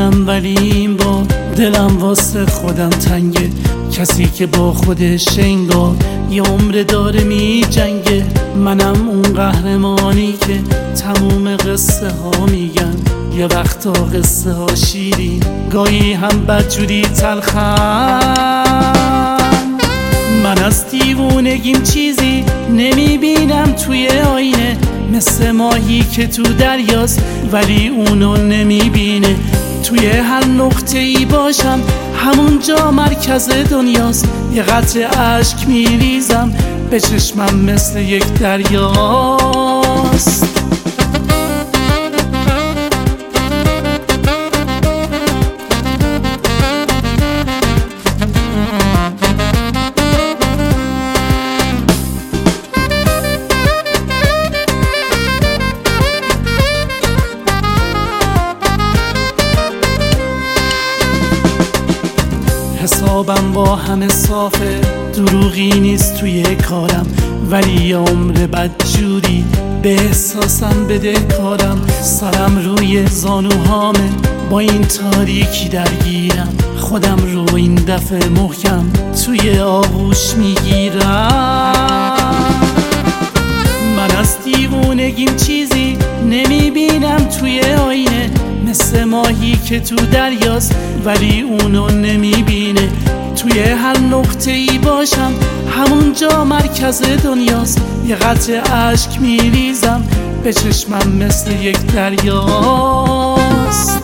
میدونم ولی این بار دلم واسه خودم تنگه. کسی که با خودش انگار یه عمر داره می جنگه. منم اون قهرمانی که تموم قصه ها میگن. یه وقتا قصه ها شیرین، گاهی هم بدجوری تلخن. من از دیوونگیم چیزی نمیبینم توی آینه، مثل ماهی که تو دریاست ولی اونو نمیبینه. توی هر نقطه ای باشم همونجا مرکز دنیاست. یه قطره اشک میریزم به چشمم مثل یک دریاست. حسابم با همه صافه، دروغی نیست توی کارم، ولی یه عمر بدجوری به احساسم بده کارم. سرم روی زانوهامه، با این تاریکی درگیرم، خودم رو این دفعه محکم توی آغوش میگیرم. من از دیوونگیم چیزی نمیبینم توی آینه، مثل ماهی که تو دریاست ولی اونو نمیبینه. توی هر نقطه ای باشم همونجا مرکز دنیاست. یه قطره اشک میریزم به چشمم مثل یک دریاست.